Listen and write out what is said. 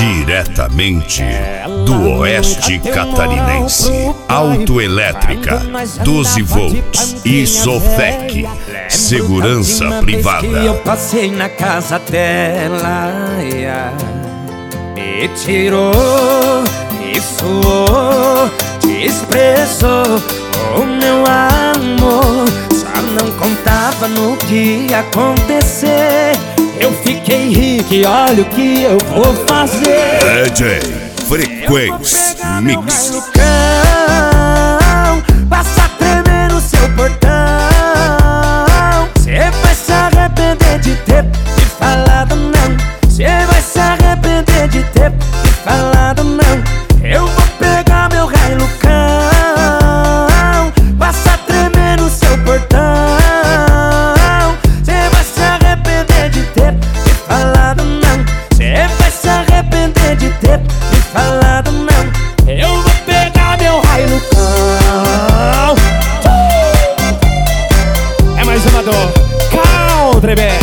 Diretamente do Oeste Catarinense, Autoelétrica, 12 volts, Isofec, segurança privada. Eu passei na casa dela, me tirou, me suou, desprezou o meu amor. Só não contava no que ia acontecer. Eu fiquei rico e olha o que eu vou fazer. DJ Frequência Mix. Passa a tremer no seu portão. Cê vai se arrepender de ter me falado não. Cê vai se arrepender de ter me falado não. Eu vou pegar meu raio no cão. Passa a tremer no seu portão. Cê vai se arrepender de ter me falado não. Cê vai se arrepender de ter me falado não. Eu vou pegar meu raio no cão. É mais uma dor. Country Band.